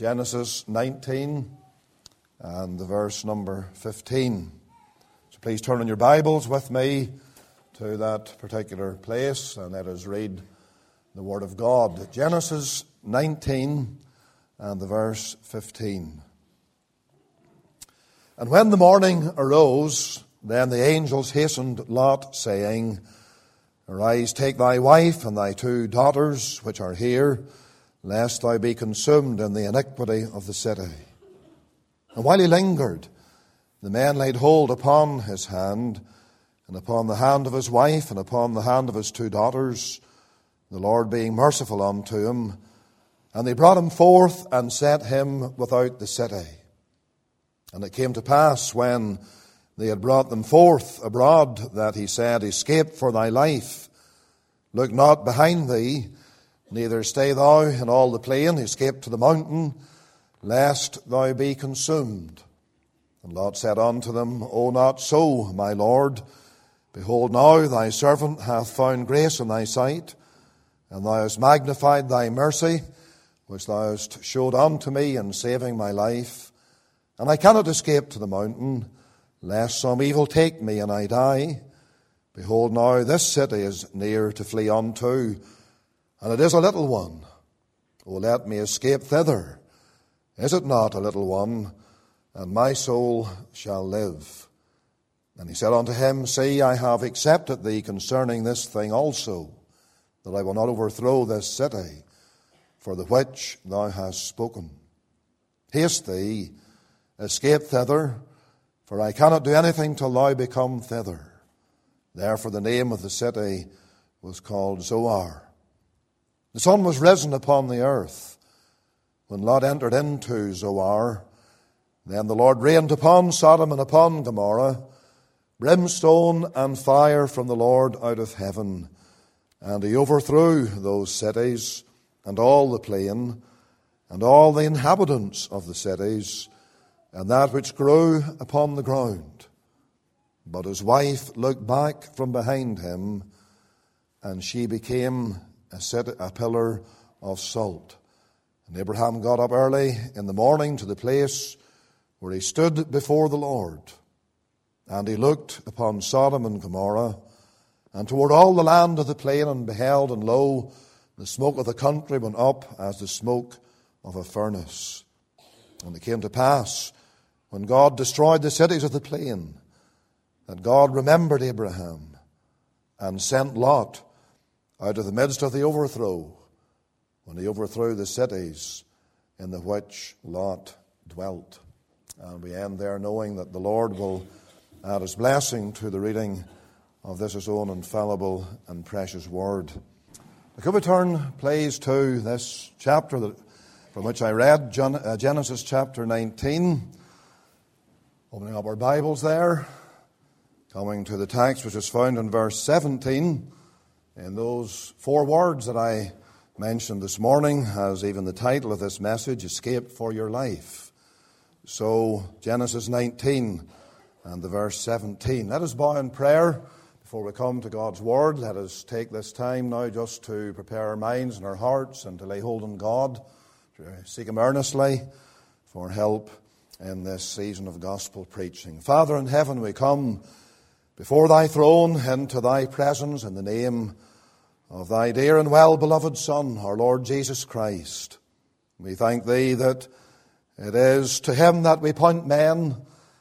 Genesis 19 and the verse number 15. So please turn in your Bibles with me to that particular place and let us read the Word of God. Genesis 19 and the verse 15. And when the morning arose, then the angels hastened Lot, saying, Arise, take thy wife and thy 2 daughters, which are here, lest thou be consumed in the iniquity of the city. And while he lingered, the men laid hold upon his hand, and upon the hand of his wife, and upon the hand of his 2 daughters, the Lord being merciful unto him. And they brought him forth, and set him without the city. And it came to pass, when they had brought them forth abroad, that he said, Escape for thy life, look not behind thee, neither stay thou in all the plain, escape to the mountain, lest thou be consumed. And Lot said unto them, O not so, my Lord. Behold, now thy servant hath found grace in thy sight, and thou hast magnified thy mercy, which thou hast showed unto me in saving my life. And I cannot escape to the mountain, lest some evil take me and I die. Behold, now this city is near to flee unto, and it is a little one. O let me escape thither. Is it not a little one? And my soul shall live. And he said unto him, See, I have accepted thee concerning this thing also, that I will not overthrow this city, for the which thou hast spoken. Haste thee, escape thither, for I cannot do anything till thou become thither. Therefore the name of the city was called Zoar. The sun was risen upon the earth when Lot entered into Zoar. Then the Lord rained upon Sodom and upon Gomorrah brimstone and fire from the Lord out of heaven. And he overthrew those cities and all the plain and all the inhabitants of the cities and that which grew upon the ground. But his wife looked back from behind him, and she became a pillar of salt. And Abraham got up early in the morning to the place where he stood before the Lord. And he looked upon Sodom and Gomorrah, and toward all the land of the plain, and beheld, and lo, the smoke of the country went up as the smoke of a furnace. And it came to pass, when God destroyed the cities of the plain, that God remembered Abraham, and sent Lot out of the midst of the overthrow, when he overthrew the cities in the which Lot dwelt. And we end there knowing that the Lord will add his blessing to the reading of this his own infallible and precious word. Could we turn, please, to this chapter from which I read, Genesis chapter 19. Opening up our Bibles there, coming to the text which is found in verse 17, in those 4 words that I mentioned this morning, as even the title of this message, Escape for Your Life. So, Genesis 19 and the verse 17. Let us bow in prayer before we come to God's Word. Let us take this time now just to prepare our minds and our hearts and to lay hold on God, to seek Him earnestly for help in this season of gospel preaching. Father in heaven, we come before thy throne into thy presence in the name of thy dear and well-beloved Son, our Lord Jesus Christ. We thank thee that it is to him that we point men,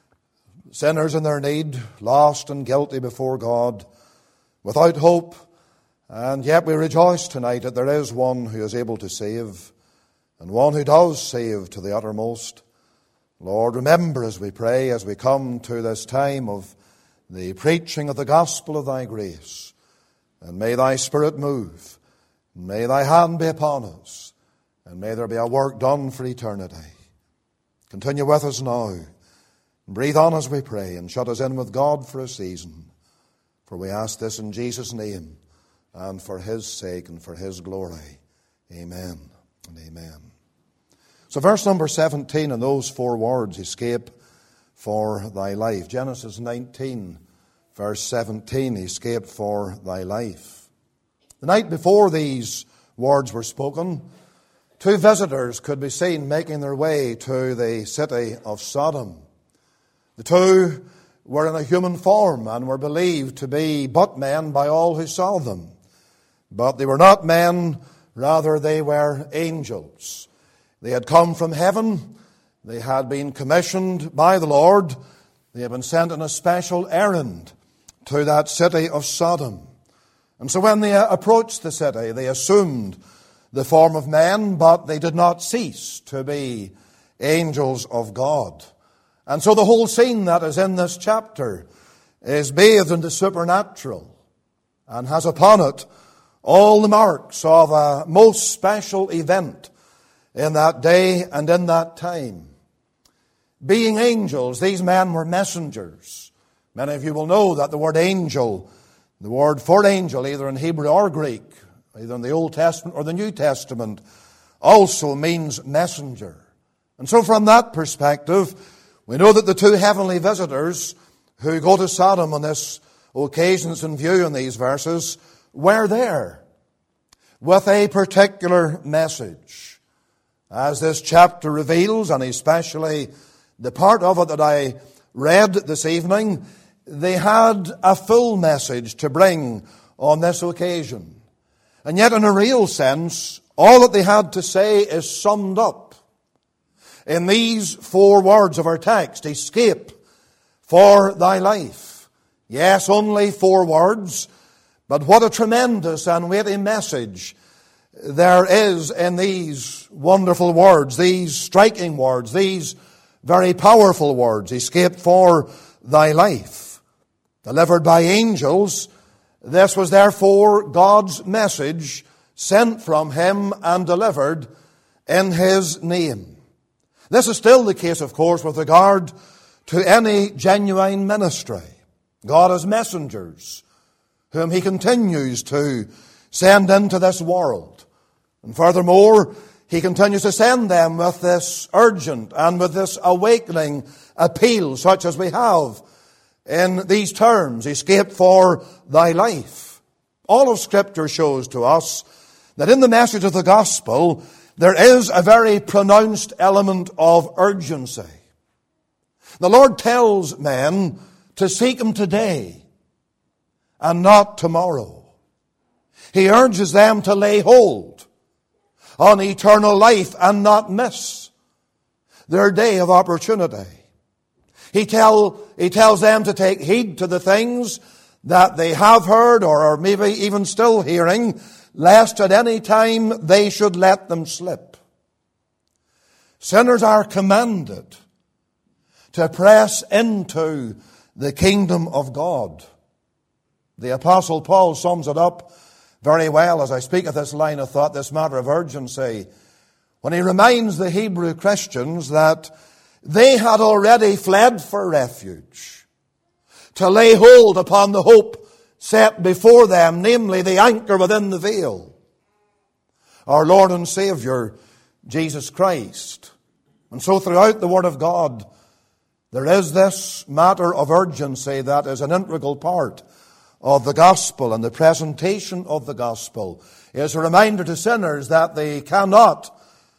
sinners in their need, lost and guilty before God, without hope, and yet we rejoice tonight that there is one who is able to save, and one who does save to the uttermost. Lord, remember as we pray, as we come to this time of the preaching of the gospel of thy grace, and may thy Spirit move, and may thy hand be upon us, and may there be a work done for eternity. Continue with us now. Breathe on as we pray, and shut us in with God for a season. For we ask this in Jesus' name, and for his sake, and for his glory. Amen and amen. So verse number 17, and those 4 words, escape for thy life. Genesis 19, verse 17, escape for thy life. The night before these words were spoken, two visitors could be seen making their way to the city of Sodom. The two were in a human form and were believed to be but men by all who saw them. But they were not men, rather they were angels. They had come from heaven. They had been commissioned by the Lord. They had been sent on a special errand to that city of Sodom. And so when they approached the city, they assumed the form of men, but they did not cease to be angels of God. And so the whole scene that is in this chapter is bathed in the supernatural and has upon it all the marks of a most special event in that day and in that time. Being angels, these men were messengers. Many of you will know that the word angel, the word for angel, either in Hebrew or Greek, either in the Old Testament or the New Testament, also means messenger. And so from that perspective, we know that the two heavenly visitors who go to Sodom on this occasion that's in view in these verses were there with a particular message. As this chapter reveals, and especially the part of it that I read this evening, they had a full message to bring on this occasion. And yet in a real sense, all that they had to say is summed up in these 4 words of our text: escape for thy life. Yes, only 4 words, but what a tremendous and weighty message there is in these wonderful words, these striking words, these very powerful words: escape for thy life. Delivered by angels, this was therefore God's message sent from Him and delivered in His name. This is still the case, of course, with regard to any genuine ministry. God has messengers whom He continues to send into this world. And furthermore, He continues to send them with this urgent and with this awakening appeal, such as we have in these terms: escape for thy life. All of Scripture shows to us that in the message of the gospel there is a very pronounced element of urgency. The Lord tells men to seek Him today and not tomorrow. He urges them to lay hold on eternal life and not miss their day of opportunity. He tells them to take heed to the things that they have heard or are maybe even still hearing, lest at any time they should let them slip. Sinners are commanded to press into the kingdom of God. The Apostle Paul sums it up very well as I speak of this line of thought, this matter of urgency, when he reminds the Hebrew Christians that they had already fled for refuge, to lay hold upon the hope set before them, namely the anchor within the veil, our Lord and Savior, Jesus Christ. And so throughout the Word of God, there is this matter of urgency that is an integral part of the gospel, and the presentation of the gospel is a reminder to sinners that they cannot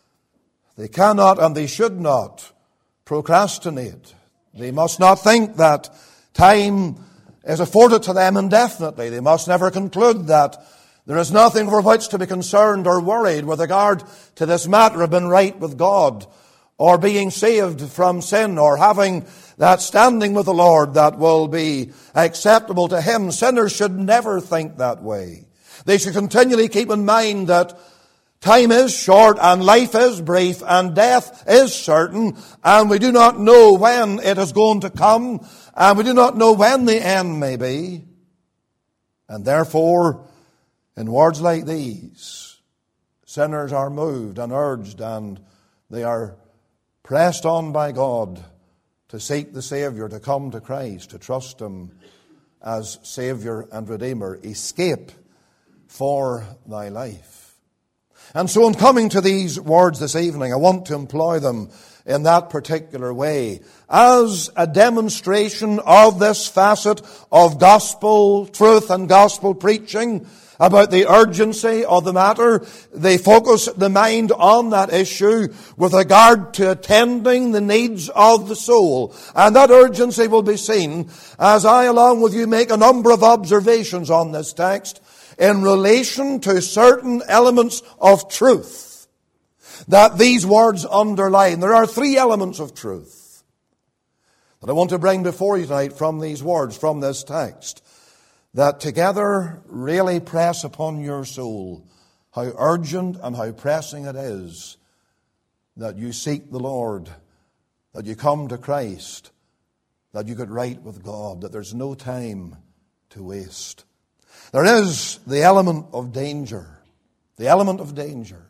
and they should not procrastinate. They must not think that time is afforded to them indefinitely. They must never conclude that there is nothing for which to be concerned or worried with regard to this matter of being right with God, or being saved from sin, or having that standing with the Lord that will be acceptable to Him. Sinners should never think that way. They should continually keep in mind that time is short and life is brief and death is certain, and we do not know when it is going to come, and we do not know when the end may be. And therefore, in words like these, sinners are moved and urged, and they are pressed on by God to seek the Savior, to come to Christ, to trust Him as Savior and Redeemer. Escape for thy life. And so in coming to these words this evening, I want to employ them in that particular way as a demonstration of this facet of gospel truth and gospel preaching, about the urgency of the matter. They focus the mind on that issue with regard to attending the needs of the soul. And that urgency will be seen as I, along with you, make a number of observations on this text in relation to certain elements of truth that these words underline. There are three elements of truth that I want to bring before you tonight from these words, from this text, that together really press upon your soul how urgent and how pressing it is that you seek the Lord, that you come to Christ, that you get right with God, that there's no time to waste. There is the element of danger. The element of danger.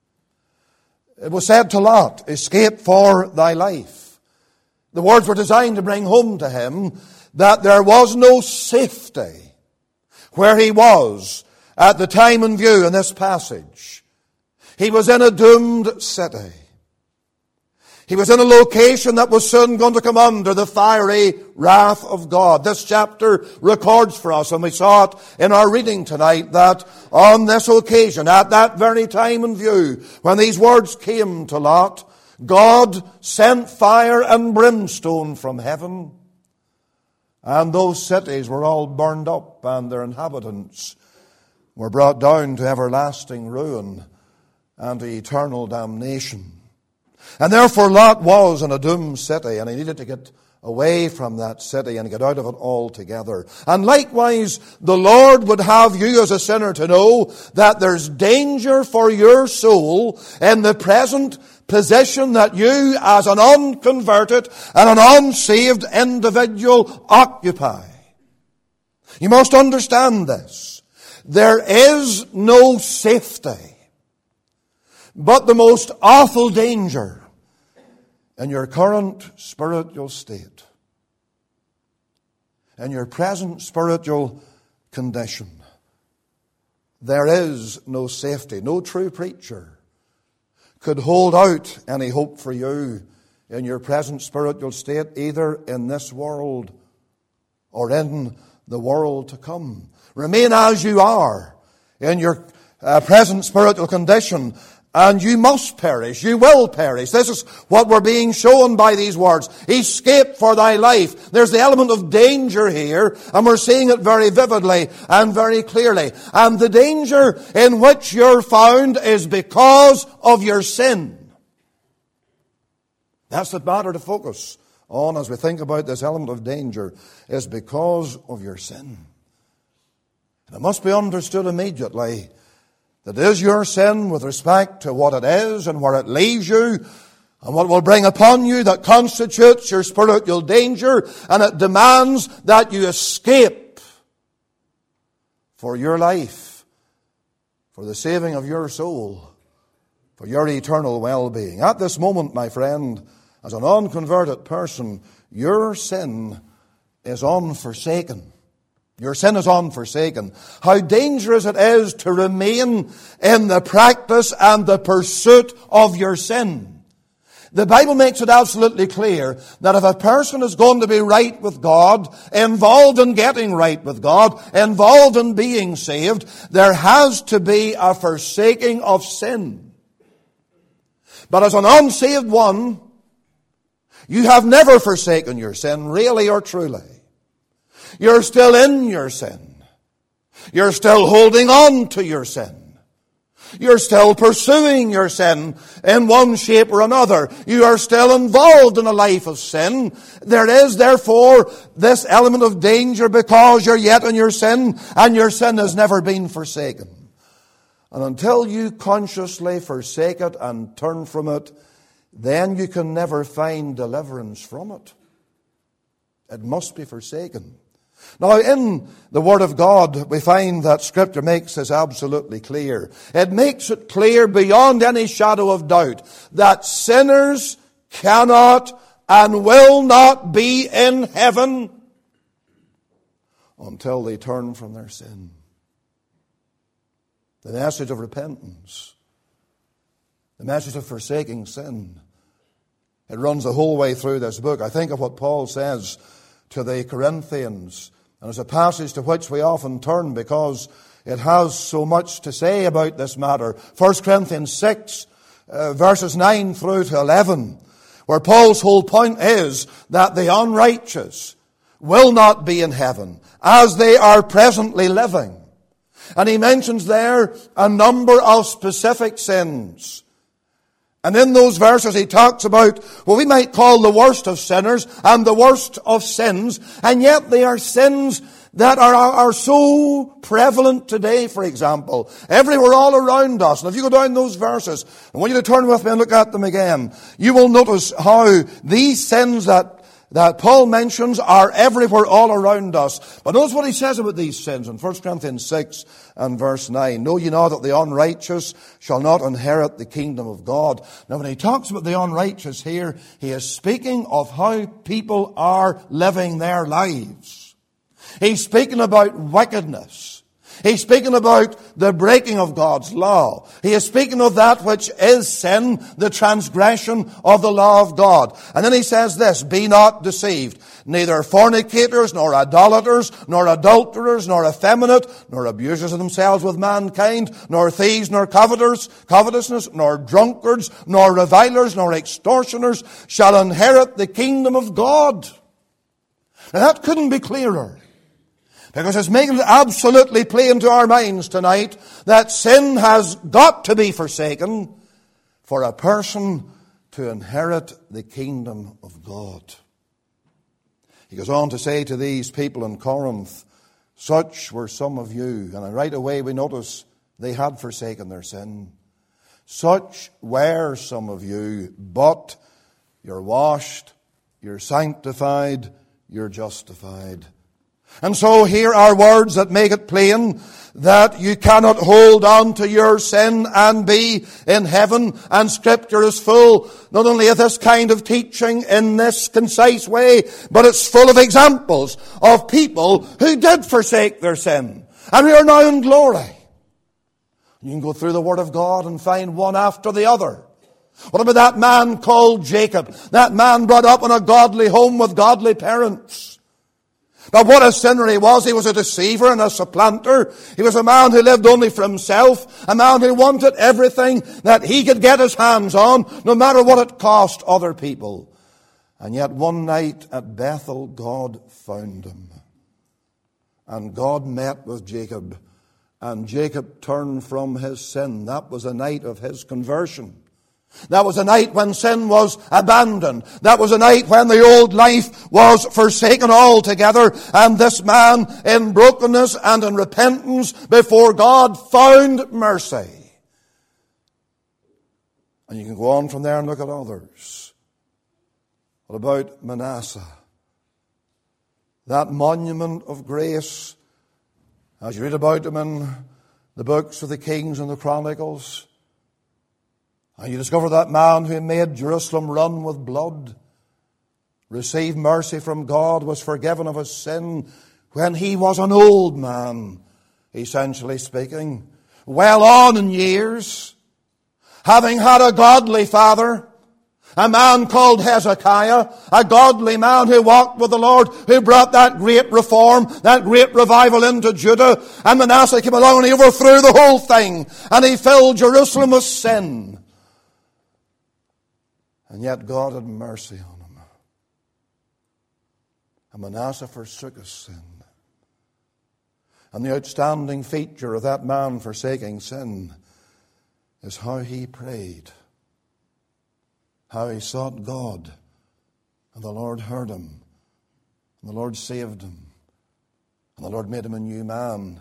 It was said to Lot, escape for thy life. The words were designed to bring home to him that there was no safety where he was at the time in view in this passage. He was in a doomed city. He was in a location that was soon going to come under the fiery wrath of God. This chapter records for us, and we saw it in our reading tonight, that on this occasion, at that very time in view, when these words came to Lot, God sent fire and brimstone from heaven, and those cities were all burned up, and their inhabitants were brought down to everlasting ruin and to eternal damnation. And therefore Lot was in a doomed city, and he needed to get away from that city and get out of it altogether. And likewise, the Lord would have you as a sinner to know that there's danger for your soul in the present position that you as an unconverted and an unsaved individual occupy. You must understand this. There is no safety, but the most awful danger in your current spiritual state, in your present spiritual condition. There is no safety. No true preacher could hold out any hope for you in your present spiritual state, either in this world or in the world to come. Remain as you are in your present spiritual condition, and you must perish. You will perish. This is what we're being shown by these words. Escape for thy life. There's the element of danger here, and we're seeing it very vividly and very clearly. And the danger in which you're found is because of your sin. That's the matter to focus on as we think about this element of danger, is because of your sin. And it must be understood immediately that is your sin with respect to what it is and where it leaves you and what will bring upon you that constitutes your spiritual danger, and it demands that you escape for your life, for the saving of your soul, for your eternal well-being. At this moment, my friend, as an unconverted person, your sin is unforsaken. Your sin is unforsaken. How dangerous it is to remain in the practice and the pursuit of your sin. The Bible makes it absolutely clear that if a person is going to be right with God, involved in getting right with God, involved in being saved, there has to be a forsaking of sin. But as an unsaved one, you have never forsaken your sin, really or truly. You're still in your sin. You're still holding on to your sin. You're still pursuing your sin in one shape or another. You are still involved in a life of sin. There is, therefore, this element of danger because you're yet in your sin, and your sin has never been forsaken. And until you consciously forsake it and turn from it, then you can never find deliverance from it. It must be forsaken. Now, in the Word of God, we find that Scripture makes this absolutely clear. It makes it clear beyond any shadow of doubt that sinners cannot and will not be in heaven until they turn from their sin. The message of repentance, the message of forsaking sin, it runs the whole way through this book. I think of what Paul says to the Corinthians, and it's a passage to which we often turn because It has so much to say about this matter. 1 Corinthians 6, verses 9 through to 11, where Paul's whole point is that the unrighteous will not be in heaven as they are presently living. And he mentions there a number of specific sins. And in those verses he talks about what we might call the worst of sinners and the worst of sins, and yet they are sins that are so prevalent today, for example, everywhere all around us. And if you go down those verses, I want you to turn with me and look at them again, you will notice how these sins that Paul mentions are everywhere all around us. But notice what he says about these sins in 1 Corinthians 6 and verse 9. Know ye not that the unrighteous shall not inherit the kingdom of God? Now when he talks about the unrighteous here, he is speaking of how people are living their lives. He's speaking about wickedness. He's speaking about the breaking of God's law. He is speaking of that which is sin, the transgression of the law of God. And then he says this, be not deceived. Neither fornicators, nor idolaters, nor adulterers, nor effeminate, nor abusers of themselves with mankind, nor thieves, nor covetousness, nor drunkards, nor revilers, nor extortioners shall inherit the kingdom of God. Now that couldn't be clearer. Because it's making it absolutely plain to our minds tonight that sin has got to be forsaken for a person to inherit the kingdom of God. He goes on to say to these people in Corinth, such were some of you. And right away we notice they had forsaken their sin. Such were some of you, but you're washed, you're sanctified, you're justified. And so here are words that make it plain that you cannot hold on to your sin and be in heaven. And Scripture is full not only of this kind of teaching in this concise way, but it's full of examples of people who did forsake their sin and who are now in glory. You can go through the Word of God and find one after the other. What about that man called Jacob? That man brought up in a godly home with godly parents. But what a sinner he was. He was a deceiver and a supplanter. He was a man who lived only for himself. A man who wanted everything that he could get his hands on, no matter what it cost other people. And yet one night at Bethel, God found him. And God met with Jacob. And Jacob turned from his sin. That was the night of his conversion. That was a night when sin was abandoned. That was a night when the old life was forsaken altogether. And this man, in brokenness and in repentance before God, found mercy. And you can go on from there and look at others. What about Manasseh? That monument of grace, as you read about him in the books of the Kings and the Chronicles, and you discover that man who made Jerusalem run with blood, received mercy from God, was forgiven of his sin when he was an old man, essentially speaking, well on in years, having had a godly father, a man called Hezekiah, a godly man who walked with the Lord, who brought that great reform, that great revival into Judah. And Manasseh came along and he overthrew the whole thing, and he filled Jerusalem with sin. And yet God had mercy on him. And Manasseh forsook his sin. And the outstanding feature of that man forsaking sin is how he prayed, how he sought God, and the Lord heard him, and the Lord saved him, and the Lord made him a new man.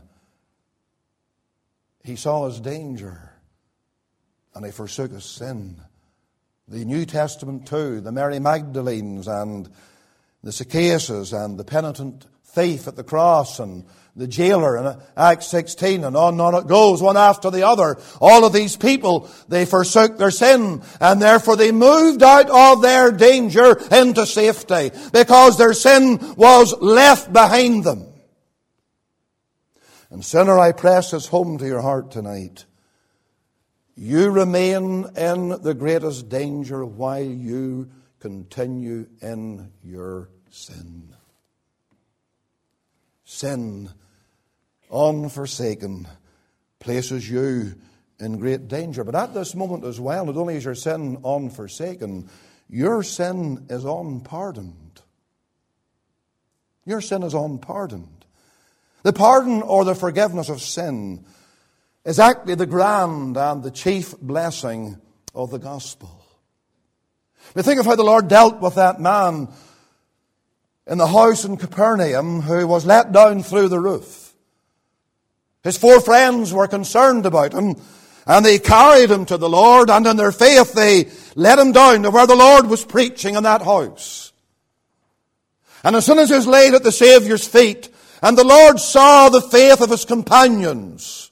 He saw his danger, and he forsook his sin. The New Testament too, the Mary Magdalenes and the Zacchaeuses and the penitent thief at the cross and the jailer in Acts 16 and on it goes, one after the other. All of these people, they forsook their sin and therefore they moved out of their danger into safety because their sin was left behind them. And sinner, I press this home to your heart tonight. You remain in the greatest danger while you continue in your sin. Sin unforsaken, places you in great danger. But at this moment as well, not only is your sin unforsaken, your sin is unpardoned. Your sin is unpardoned. The pardon or the forgiveness of sin is actually the grand and the chief blessing of the gospel. We think of how the Lord dealt with that man in the house in Capernaum who was let down through the roof. His 4 friends were concerned about him, and they carried him to the Lord, and in their faith they let him down to where the Lord was preaching in that house. And as soon as he was laid at the Saviour's feet, and the Lord saw the faith of his companions,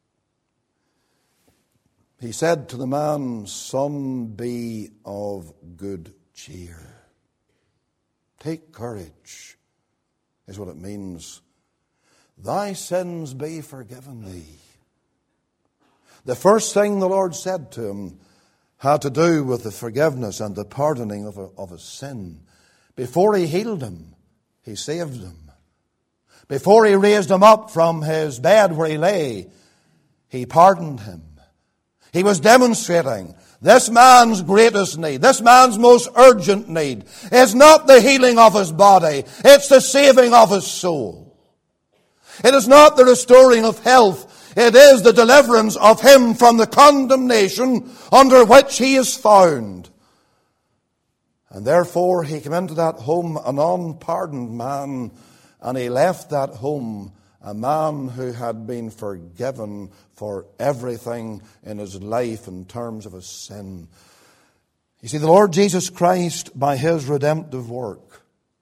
he said to the man, "Son, be of good cheer." Take courage, is what it means. Thy sins be forgiven thee. The first thing the Lord said to him had to do with the forgiveness and the pardoning of his sin. Before he healed him, he saved him. Before he raised him up from his bed where he lay, he pardoned him. He was demonstrating this man's greatest need, this man's most urgent need, is not the healing of his body, it's the saving of his soul. It is not the restoring of health, it is the deliverance of him from the condemnation under which he is found. And therefore he came into that home an unpardoned man, and he left that home a man who had been forgiven for everything in his life in terms of his sin. You see, the Lord Jesus Christ, by his redemptive work,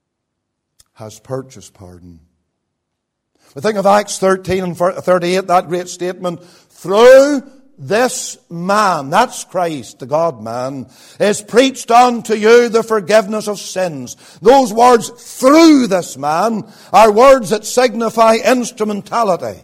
has purchased pardon. We think of Acts 13 and 38, that great statement, through this man, that's Christ, the God-man, is preached unto you the forgiveness of sins. Those words, through this man, are words that signify instrumentality.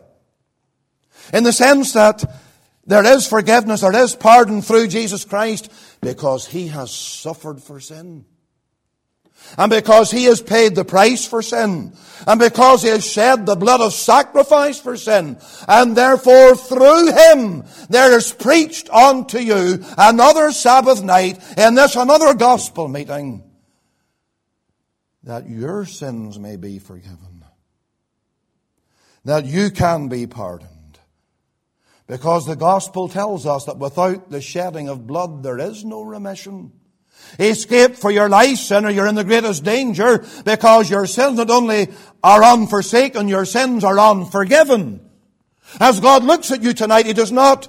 In the sense that there is forgiveness, there is pardon through Jesus Christ, because he has suffered for sin. And because he has paid the price for sin. And because he has shed the blood of sacrifice for sin. And therefore through him there is preached unto you another Sabbath night in this another gospel meeting, that your sins may be forgiven. That you can be pardoned. Because the gospel tells us that without the shedding of blood there is no remission. Escape for your life, sinner, you're in the greatest danger, because your sins not only are unforsaken, your sins are unforgiven. As God looks at you tonight, He does not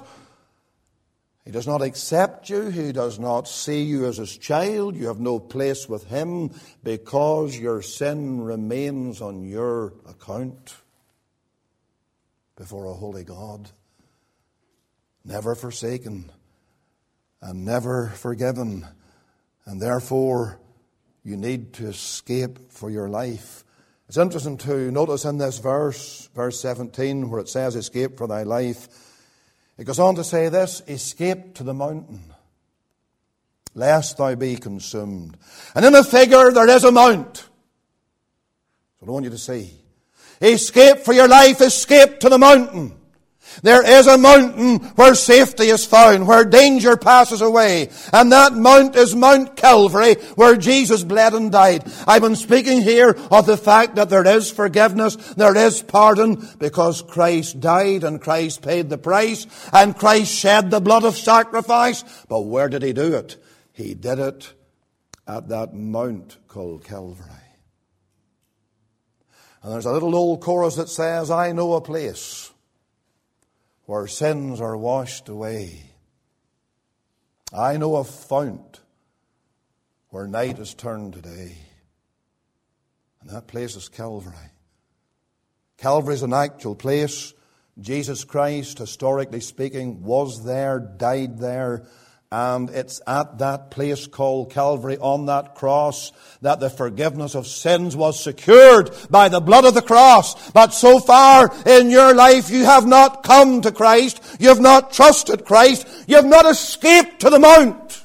accept you. He does not see you as His child. You have no place with Him because your sin remains on your account before a holy God. Never forsaken and never forgiven. And therefore, you need to escape for your life. It's interesting to notice in this verse 17, where it says, escape for thy life. It goes on to say this, escape to the mountain, lest thou be consumed. And in a figure, there is a mount. So I want you to see. Escape for your life, escape to the mountain. There is a mountain where safety is found, where danger passes away. And that mount is Mount Calvary, where Jesus bled and died. I've been speaking here of the fact that there is forgiveness, there is pardon, because Christ died and Christ paid the price, and Christ shed the blood of sacrifice. But where did He do it? He did it at that mount called Calvary. And there's a little old chorus that says, I know a place where sins are washed away. I know a fount where night is turned to day. And that place is Calvary. Calvary is an actual place. Jesus Christ, historically speaking, was there, died there. And it's at that place called Calvary, on that cross, that the forgiveness of sins was secured by the blood of the cross. But so far in your life, you have not come to Christ. You have not trusted Christ. You have not escaped to the mount.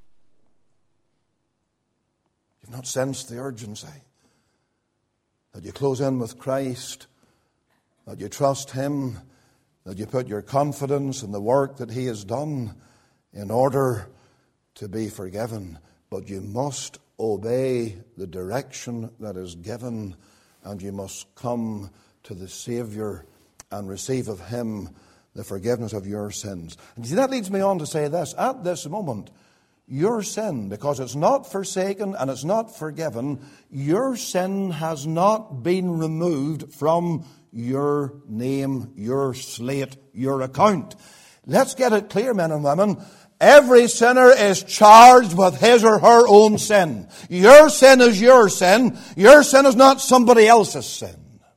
You've not sensed the urgency that you close in with Christ that you trust Him, that you put your confidence in the work that He has done in order to be forgiven. But you must obey the direction that is given, and you must come to the Saviour and receive of Him the forgiveness of your sins. And you see, that leads me on to say this. At this moment, your sin, because it's not forsaken and it's not forgiven, your sin has not been removed from your name, your slate, your account. Let's get it clear, men and women. Every sinner is charged with his or her own sin. Your sin is your sin. Your sin is not somebody else's sin.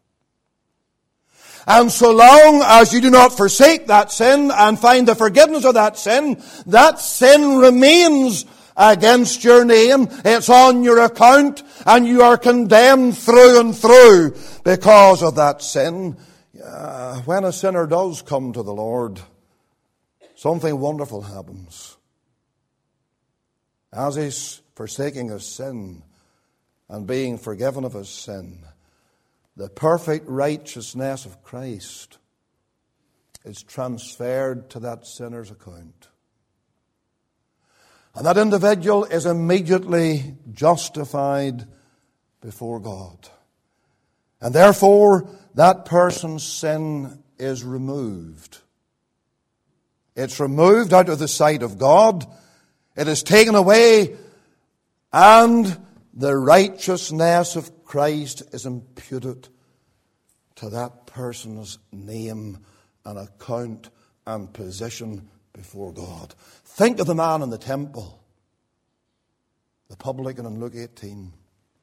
And so long as you do not forsake that sin and find the forgiveness of that sin remains against your name. It's on your account, and you are condemned through and through because of that sin. When a sinner does come to the Lord, something wonderful happens. As he's forsaking his sin and being forgiven of his sin, the perfect righteousness of Christ is transferred to that sinner's account. And that individual is immediately justified before God. And therefore, that person's sin is removed. It's removed out of the sight of God. It is taken away, and the righteousness of Christ is imputed to that person's name and account and position before God. Think of the man in the temple, the publican in Luke 18.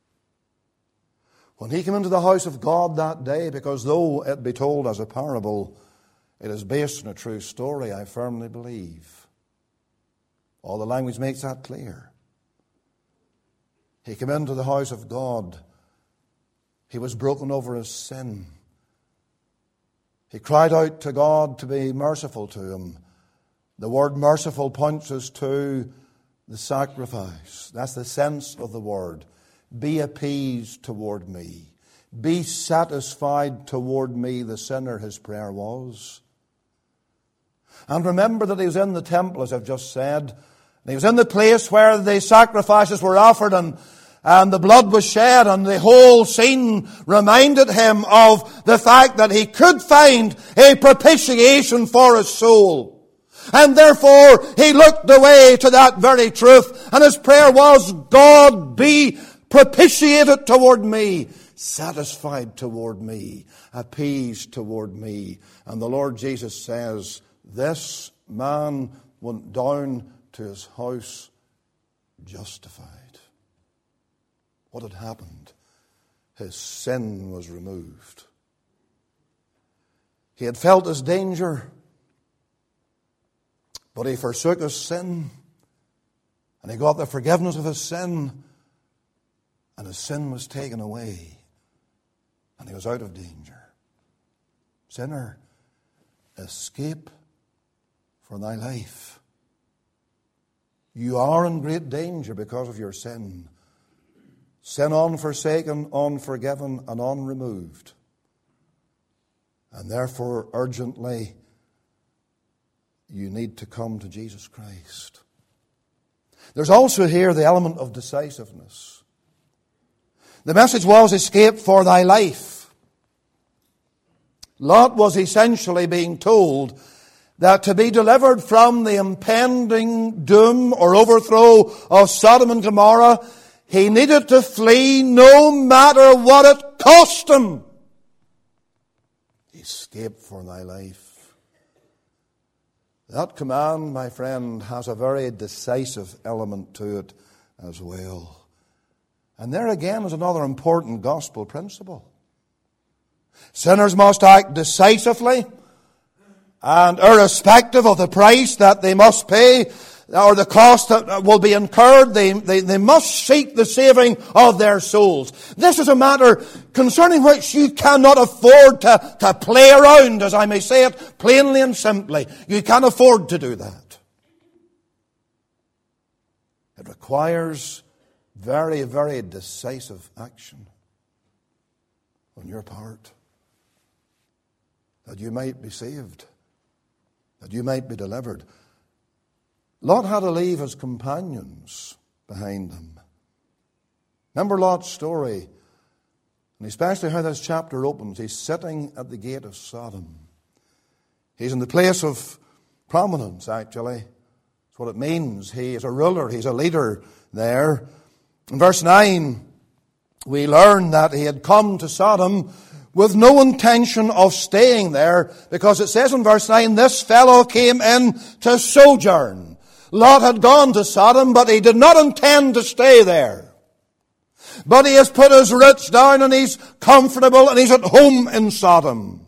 When he came into the house of God that day, because though it be told as a parable, it is based on a true story, I firmly believe. All the language makes that clear. He came into the house of God. He was broken over his sin. He cried out to God to be merciful to him. The word merciful points us to the sacrifice. That's the sense of the word. Be appeased toward me. Be satisfied toward me, the sinner, his prayer was. And remember that he was in the temple, as I've just said. And he was in the place where the sacrifices were offered and the blood was shed, and the whole scene reminded him of the fact that he could find a propitiation for his soul. And therefore he looked away to that very truth, and his prayer was, God, be propitiated toward me, satisfied toward me, appeased toward me. And the Lord Jesus says, this man went down to his house justified. What had happened? His sin was removed. He had felt his danger, but he forsook his sin, and he got the forgiveness of his sin, and his sin was taken away, and he was out of danger. Sinner, escape for thy life. You are in great danger because of your sin. Sin unforsaken, unforgiven, and unremoved. And therefore, urgently, you need to come to Jesus Christ. There's also here the element of decisiveness. The message was, escape for thy life. Lot was essentially being told that to be delivered from the impending doom or overthrow of Sodom and Gomorrah, he needed to flee no matter what it cost him. Escape for thy life. That command, my friend, has a very decisive element to it as well. And there again is another important gospel principle. Sinners must act decisively and irrespective of the price that they must pay or the cost that will be incurred. They must seek the saving of their souls. This is a matter concerning which you cannot afford to play around, as I may say it plainly and simply. You can't afford to do that. It requires very, very decisive action on your part. that you might be saved, that you might be delivered. Lot had to leave his companions behind him. Remember Lot's story, and especially how this chapter opens. He's sitting at the gate of Sodom. He's in the place of prominence, actually. That's what it means. He is a ruler, he's a leader there. In verse 9, we learn that he had come to Sodom with no intention of staying there, because it says in verse 9, this fellow came in to sojourn. Lot had gone to Sodom, but he did not intend to stay there. But he has put his roots down and he's comfortable and he's at home in Sodom.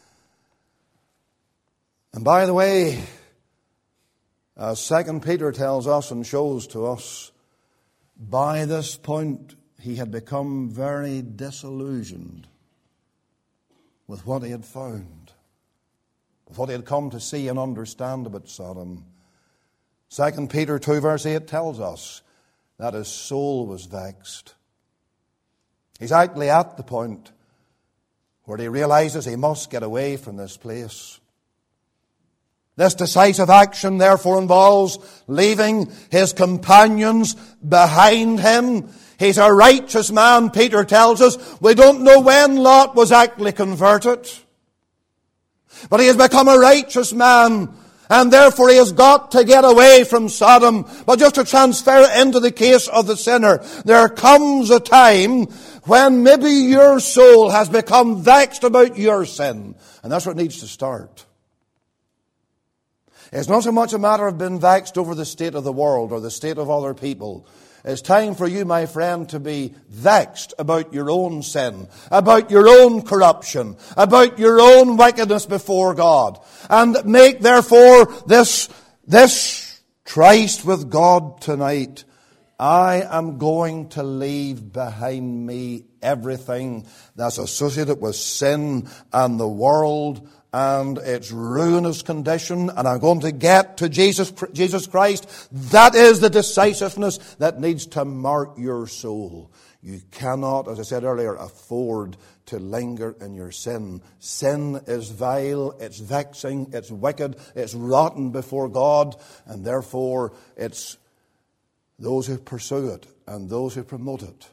And by the way, as 2 Peter tells us and shows to us, by this point he had become very disillusioned with what he had found, with what he had come to see and understand about Sodom. 2 Peter 2 verse 8 tells us that his soul was vexed. He's actually at the point where he realizes he must get away from this place. This decisive action therefore involves leaving his companions behind him. He's a righteous man, Peter tells us. We don't know when Lot was actually converted, but he has become a righteous man, and therefore he has got to get away from Sodom. But just to transfer it into the case of the sinner, there comes a time when maybe your soul has become vexed about your sin, and that's where it needs to start. It's not so much a matter of being vexed over the state of the world or the state of other people. It's time for you, my friend, to be vexed about your own sin, about your own corruption, about your own wickedness before God. And make, therefore, this tryst with God tonight. I am going to leave behind me everything that's associated with sin and the world and its ruinous condition, and I'm going to get to Jesus Christ. That is the decisiveness that needs to mark your soul. You cannot, as I said earlier, afford to linger in your sin. Sin is vile, it's vexing, it's wicked, it's rotten before God, and therefore it's those who pursue it and those who promote it.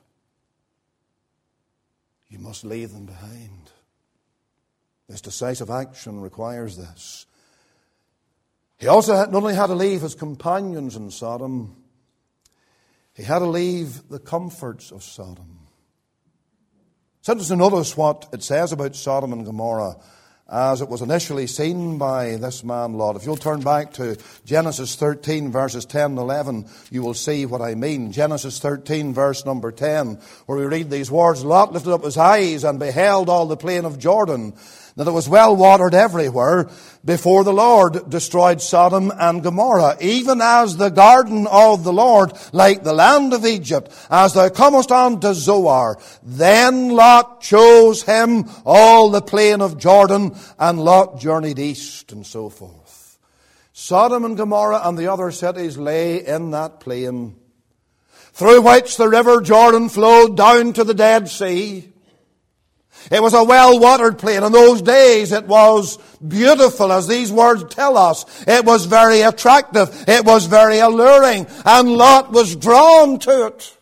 You must leave them behind. This decisive action requires this. He also not only had to leave his companions in Sodom, he had to leave the comforts of Sodom. It's interesting to notice what it says about Sodom and Gomorrah as it was initially seen by this man Lot. If you'll turn back to Genesis 13 verses 10 and 11, you will see what I mean. Genesis 13 verse number 10, where we read these words, Lot lifted up his eyes and beheld all the plain of Jordan, that it was well watered everywhere, before the Lord destroyed Sodom and Gomorrah, even as the garden of the Lord, like the land of Egypt, as thou comest on to Zoar. Then Lot chose him all the plain of Jordan, and Lot journeyed east, and so forth. Sodom and Gomorrah and the other cities lay in that plain, through which the river Jordan flowed down to the Dead Sea. It was a well-watered plain. In those days it was beautiful, as these words tell us. It was very attractive. It was very alluring. And Lot was drawn to it.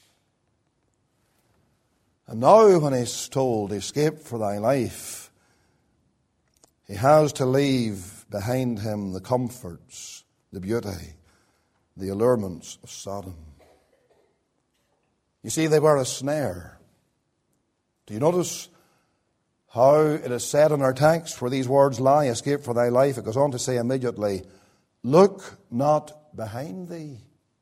And now when he's told, escape for thy life, he has to leave behind him the comforts, the beauty, the allurements of Sodom. You see, they were a snare. Do you notice how it is said in our text where these words lie, escape for thy life? It goes on to say immediately, look not behind thee.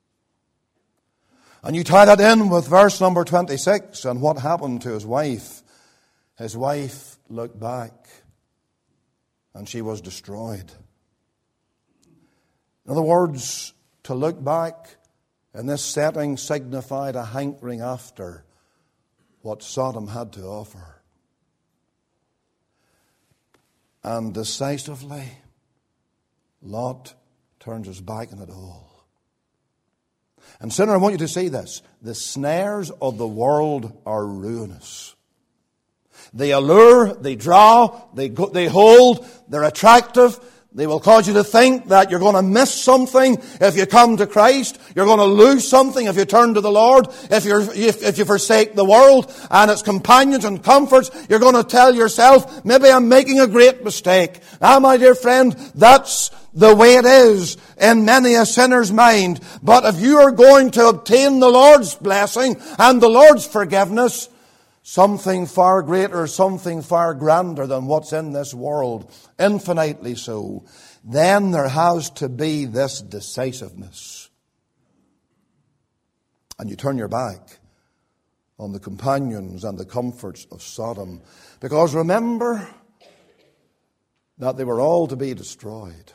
And you tie that in with verse number 26 and what happened to his wife. His wife looked back and she was destroyed. In other words, to look back in this setting signified a hankering after what Sodom had to offer. And decisively, Lot turns his back on it all. And sinner, I want you to see this. The snares of the world are ruinous. They allure, they draw, they hold, they're attractive. They will cause you to think that you're going to miss something if you come to Christ. You're going to lose something if you turn to the Lord. If you forsake the world and its companions and comforts, you're going to tell yourself, maybe I'm making a great mistake. Now, my dear friend, that's the way it is in many a sinner's mind. But if you are going to obtain the Lord's blessing and the Lord's forgiveness, something far greater, something far grander than what's in this world, infinitely so, then there has to be this decisiveness. And you turn your back on the companions and the comforts of Sodom. Because remember that they were all to be destroyed.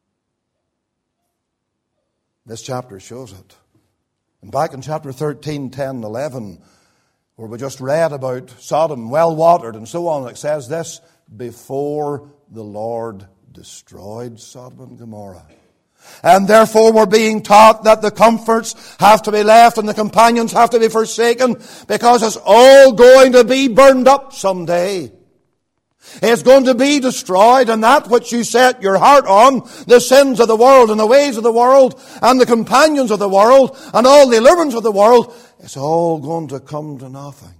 This chapter shows it. And back in chapter 13, 10, 11, where we just read about Sodom, well-watered and so on, it says this, before the Lord destroyed Sodom and Gomorrah. And therefore we're being taught that the comforts have to be left and the companions have to be forsaken, because it's all going to be burned up someday. It's going to be destroyed, and that which you set your heart on, the sins of the world and the ways of the world and the companions of the world and all the allurements of the world, it's all going to come to nothing.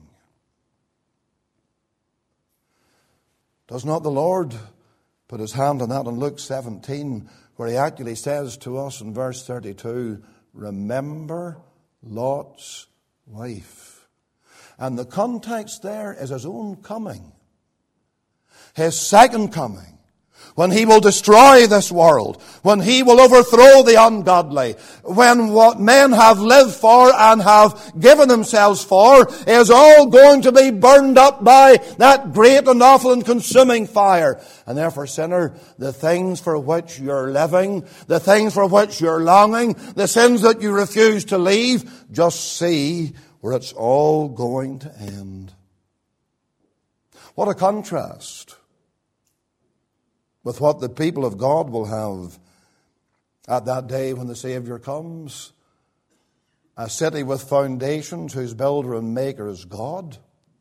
Does not the Lord put his hand on that in Luke 17, where he actually says to us in verse 32, remember Lot's wife. And the context there is his own coming. His second coming, when he will destroy this world, when he will overthrow the ungodly, when what men have lived for and have given themselves for is all going to be burned up by that great and awful and consuming fire. And therefore, sinner, the things for which you're living, the things for which you're longing, the sins that you refuse to leave, just see where it's all going to end. What a contrast with what the people of God will have at that day when the Savior comes. A city with foundations whose builder and maker is God.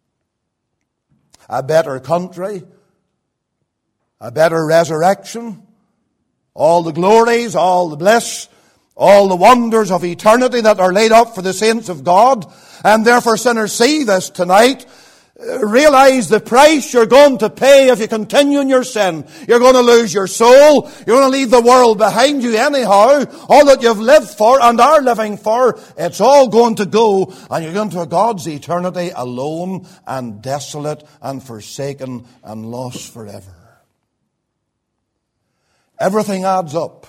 A better country. A better resurrection. All the glories, all the bliss, all the wonders of eternity that are laid up for the saints of God. And therefore, sinners, see this tonight. Realize the price you're going to pay if you continue in your sin. You're going to lose your soul. You're going to leave the world behind you anyhow. All that you've lived for and are living for, it's all going to go. And you're going to God's eternity alone and desolate and forsaken and lost forever. Everything adds up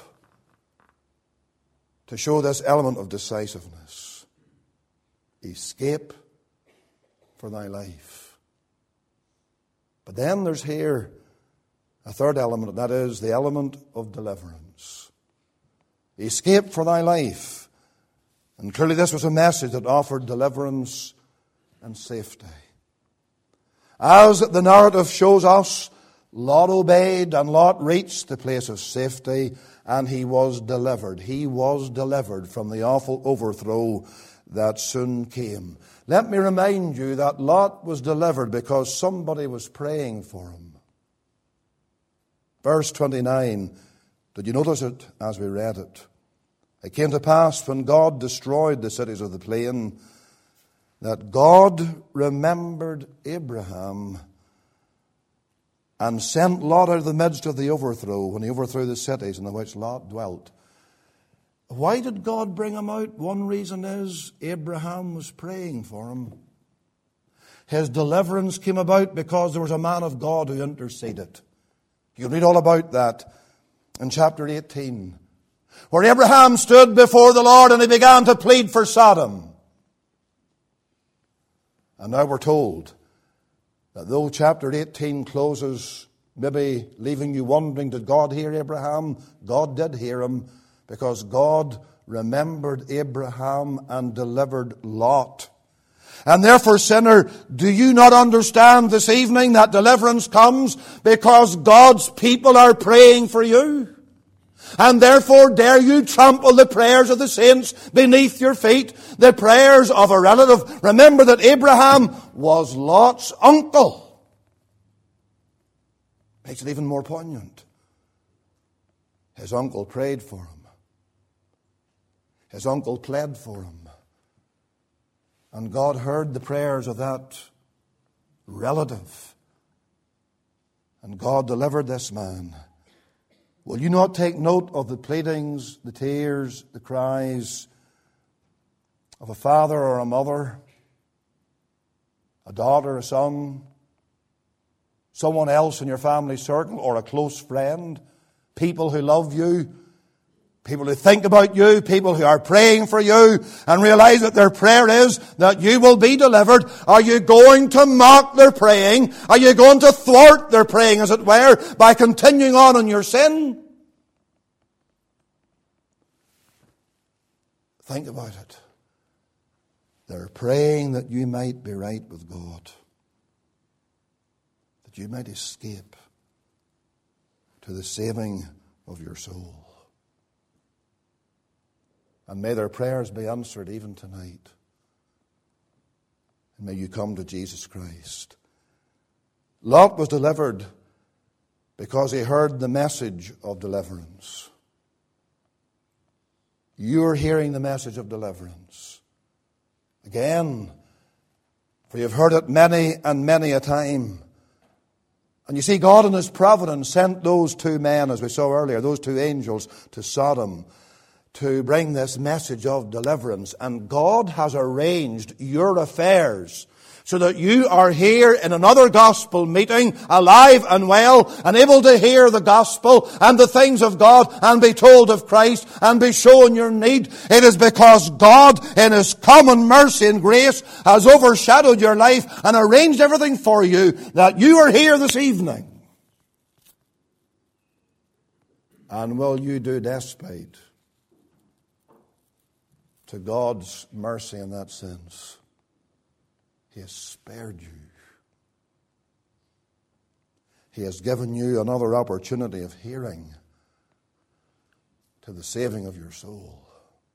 to show this element of decisiveness. Escape for thy life. But then there's here a third element, and that is the element of deliverance. Escape for thy life. And clearly this was a message that offered deliverance and safety. As the narrative shows us, Lot obeyed and Lot reached the place of safety and he was delivered. He was delivered from the awful overthrow that soon came. Let me remind you that Lot was delivered because somebody was praying for him. Verse 29, did you notice it as we read it? It came to pass when God destroyed the cities of the plain that God remembered Abraham and sent Lot out of the midst of the overthrow when he overthrew the cities in which Lot dwelt. Why did God bring him out? One reason is Abraham was praying for him. His deliverance came about because there was a man of God who interceded. You can read all about that in chapter 18, where Abraham stood before the Lord and he began to plead for Sodom. And now we're told that though chapter 18 closes, maybe leaving you wondering, did God hear Abraham? God did hear him, because God remembered Abraham and delivered Lot. And therefore, sinner, do you not understand this evening that deliverance comes because God's people are praying for you? And therefore, dare you trample the prayers of the saints beneath your feet, the prayers of a relative. Remember that Abraham was Lot's uncle. Makes it even more poignant. His uncle prayed for him. His uncle pled for him. And God heard the prayers of that relative. And God delivered this man. Will you not take note of the pleadings, the tears, the cries of a father or a mother, a daughter, a son, someone else in your family circle, or a close friend, people who love you, people who think about you, people who are praying for you, and realize that their prayer is that you will be delivered? Are you going to mock their praying? Are you going to thwart their praying, as it were, by continuing on in your sin? Think about it. They're praying that you might be right with God, that you might escape to the saving of your soul. And may their prayers be answered even tonight. And may you come to Jesus Christ. Lot was delivered because he heard the message of deliverance. You're hearing the message of deliverance. Again, for you've heard it many and many a time. And you see, God in His providence sent those two men, as we saw earlier, those two angels to Sodom to bring this message of deliverance. And God has arranged your affairs so that you are here in another gospel meeting, alive and well, and able to hear the gospel and the things of God and be told of Christ and be shown your need. It is because God, in His common mercy and grace, has overshadowed your life and arranged everything for you that you are here this evening. And will you do despite to God's mercy in that sense? He has spared you. He has given you another opportunity of hearing to the saving of your soul.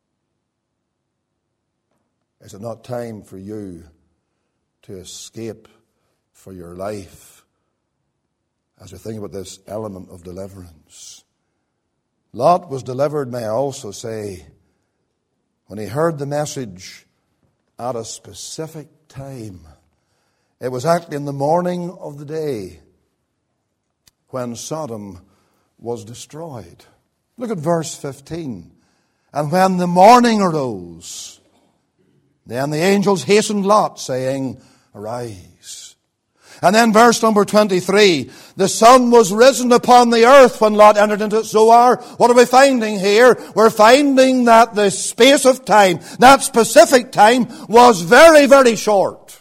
Is it not time for you to escape for your life as we think about this element of deliverance? Lot was delivered, may I also say, when he heard the message at a specific time. It was actually in the morning of the day when Sodom was destroyed. Look at verse 15. And when the morning arose, then the angels hastened Lot, saying, Arise. And then verse number 23, the sun was risen upon the earth when Lot entered into Zoar. What are we finding here? We're finding that the space of time, that specific time, was very, very short.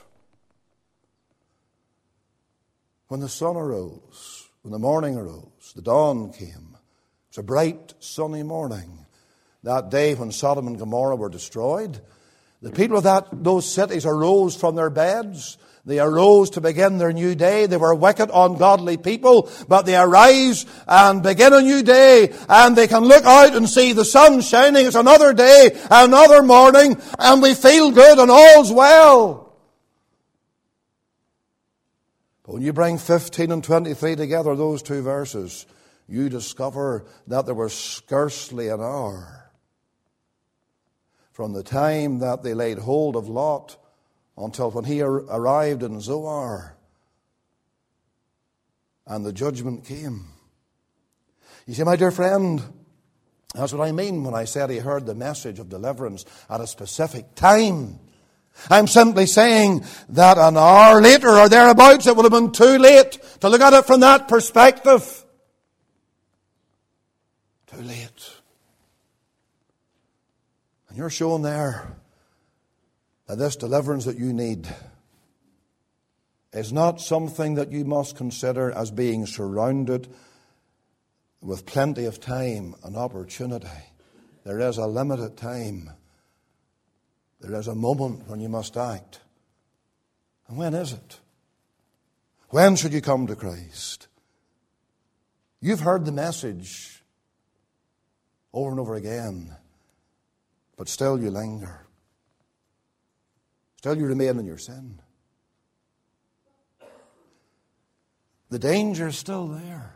When the sun arose, when the morning arose, the dawn came. It was a bright, sunny morning. That day when Sodom and Gomorrah were destroyed, the people of those cities arose from their beds. They arose to begin their new day. They were wicked, ungodly people, but they arise and begin a new day, and they can look out and see the sun shining. It's another day, another morning, and we feel good and all's well. But when you bring 15 and 23 together, those two verses, you discover that there was scarcely an hour from the time that they laid hold of Lot until when he arrived in Zoar and the judgment came. You see, my dear friend, that's what I mean when I said he heard the message of deliverance at a specific time. I'm simply saying that an hour later or thereabouts, it would have been too late to look at it from that perspective. Too late. And you're shown there that this deliverance that you need is not something that you must consider as being surrounded with plenty of time and opportunity. There is a limited time. There is a moment when you must act. And when is it? When should you come to Christ? You've heard the message over and over again, but still you linger. Still you remain in your sin. The danger is still there.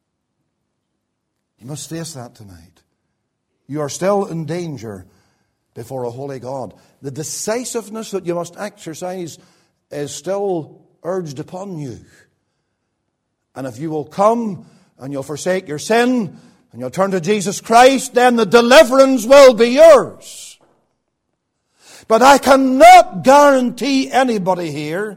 You must face that tonight. You are still in danger before a holy God. The decisiveness that you must exercise is still urged upon you. And if you will come and you'll forsake your sin and you'll turn to Jesus Christ, then the deliverance will be yours. But I cannot guarantee anybody here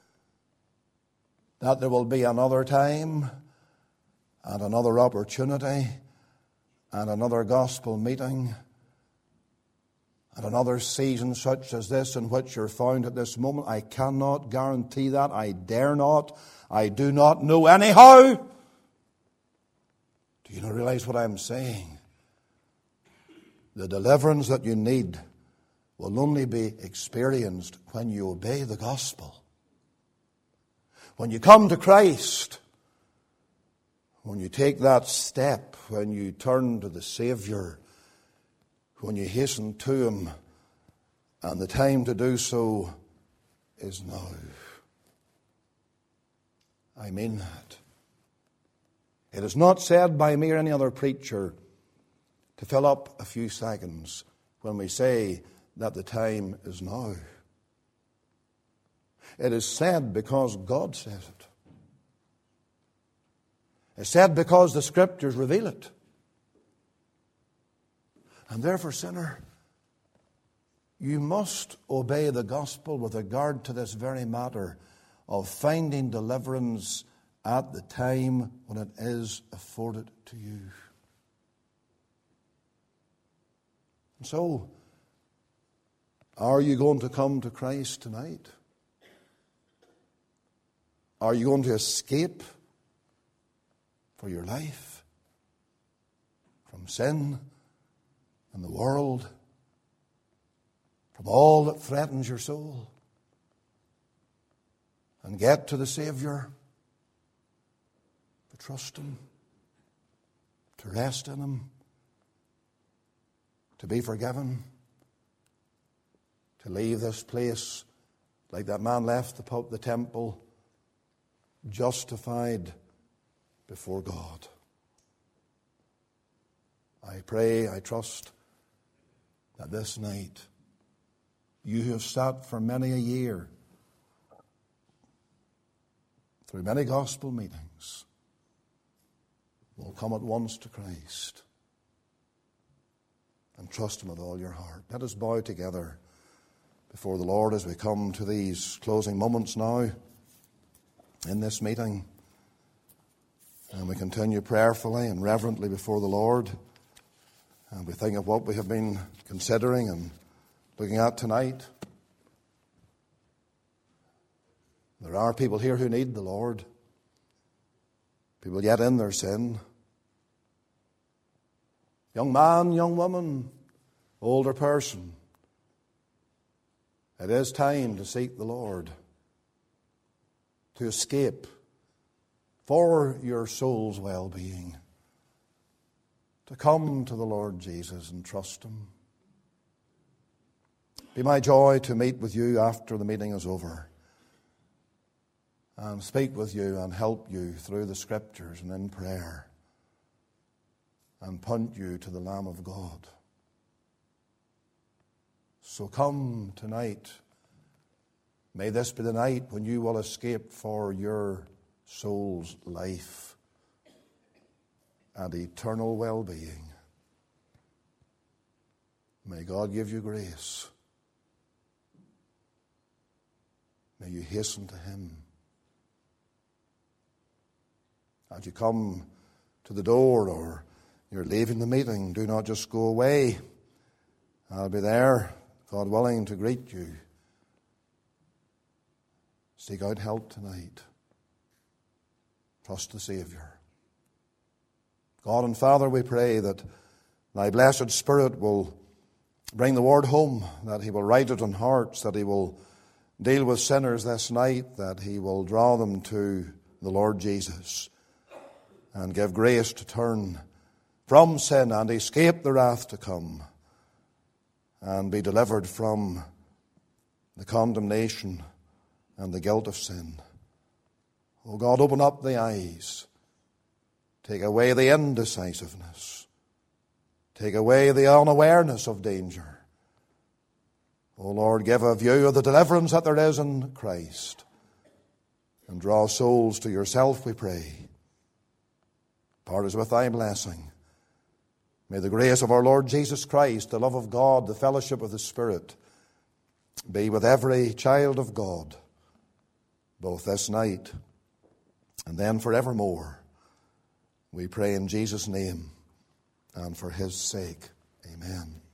that there will be another time and another opportunity and another gospel meeting and another season such as this in which you're found at this moment. I cannot guarantee that. I dare not. I do not know anyhow. Do you not realize what I'm saying? The deliverance that you need will only be experienced when you obey the gospel. When you come to Christ, when you take that step, when you turn to the Savior, when you hasten to Him, and the time to do so is now. I mean that. It is not said by me or any other preacher to fill up a few seconds when we say that the time is now. It is said because God says it. It's said because the Scriptures reveal it. And therefore, sinner, you must obey the gospel with regard to this very matter of finding deliverance at the time when it is afforded to you. And so, are you going to come to Christ tonight? Are you going to escape for your life from sin and the world, from all that threatens your soul, and get to the Savior, to trust Him, to rest in Him, to be forgiven, to leave this place like that man left the temple, justified before God? I pray, I trust that this night you who have sat for many a year through many gospel meetings will come at once to Christ and trust Him with all your heart. Let us bow together before the Lord as we come to these closing moments now in this meeting. And we continue prayerfully and reverently before the Lord. And we think of what we have been considering and looking at tonight. There are people here who need the Lord. People yet in their sin. Young man, young woman, older person. It is time to seek the Lord. To escape for your soul's well-being. To come to the Lord Jesus and trust Him. Be my joy to meet with you after the meeting is over. And speak with you and help you through the Scriptures and in prayer. And point you to the Lamb of God. So come tonight. May this be the night when you will escape for your soul's life and eternal well-being. May God give you grace. May you hasten to Him. As you come to the door or you're leaving the meeting, do not just go away. I'll be there, God willing, to greet you. Seek out help tonight. Trust the Savior. God and Father, we pray that Thy blessed Spirit will bring the word home, that He will write it on hearts, that He will deal with sinners this night, that He will draw them to the Lord Jesus and give grace to turn from sin and escape the wrath to come and be delivered from the condemnation and the guilt of sin. O God, open up the eyes. Take away the indecisiveness. Take away the unawareness of danger. O Lord, give a view of the deliverance that there is in Christ. And draw souls to yourself, we pray. Part us with thy blessing. May the grace of our Lord Jesus Christ, the love of God, the fellowship of the Spirit, be with every child of God, both this night and then forevermore. We pray in Jesus' name and for his sake. Amen.